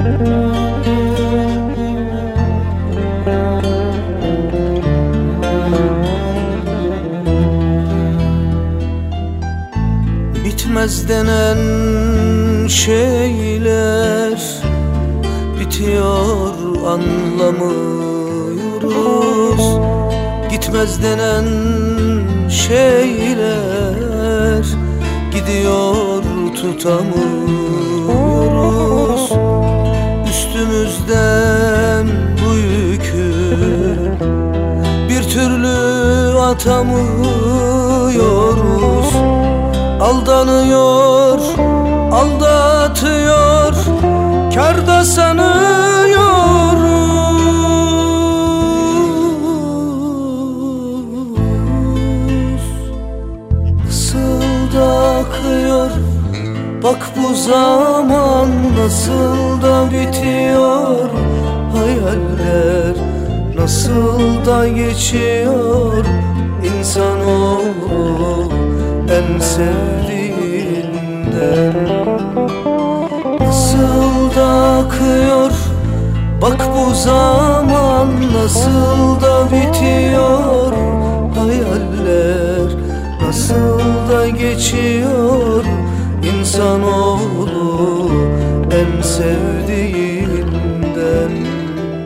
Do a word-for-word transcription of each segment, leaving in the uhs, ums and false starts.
Bitmez denen şeyler bitiyor, anlamıyoruz. Gitmez denen şeyler gidiyor, tutamıyoruz. Üstümüzden bu yükü bir türlü atamıyoruz. Aldanıyor, aldatıyor, kârda sanıyoruz. Nasıl da akıyor, bak bu zaman nasıl da bitiyor. Hayaller nasıl da geçiyor. İnsanoğlu en sevdiğinden nasıl da akıyor, bak bu zaman nasıl da bitiyor. Hayaller nasıl da geçiyor. İnsanoğlu en sevdiğinden.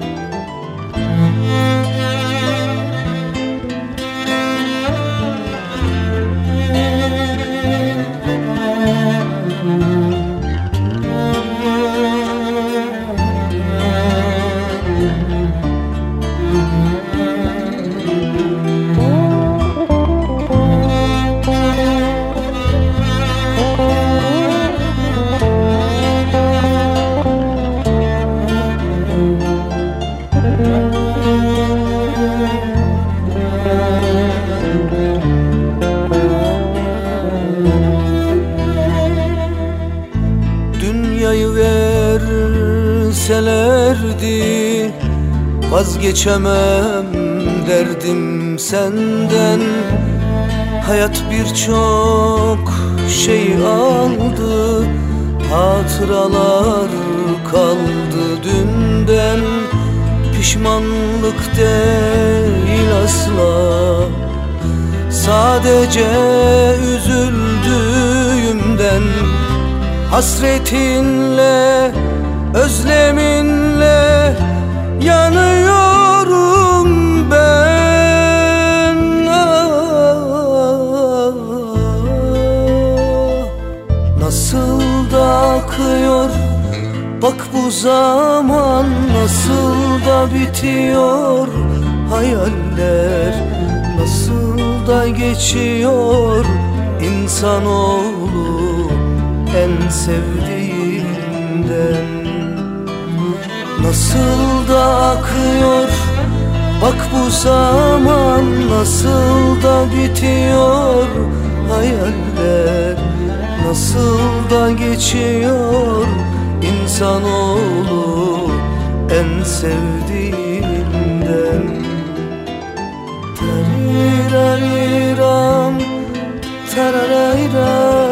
Dünyayı verselerdi vazgeçemem derdim senden. Hayat birçok şey aldı, hatıralar kaldı dünden. Pişmanlık değil asla, sadece üzüldüğümden. Hasretinle, özleminle yanıyorum ben. Ah, nasıl da akıyor, bak bu zaman nasıl da bitiyor. Hayaller nasıl da geçiyor. İnsanoğlu en sevdiğinden nasıl da akıyor, bak bu zaman nasıl da bitiyor. Hayaller nasıl da geçiyor. İnsanoğlu en sevdiğinden. Tariraram, tararayram.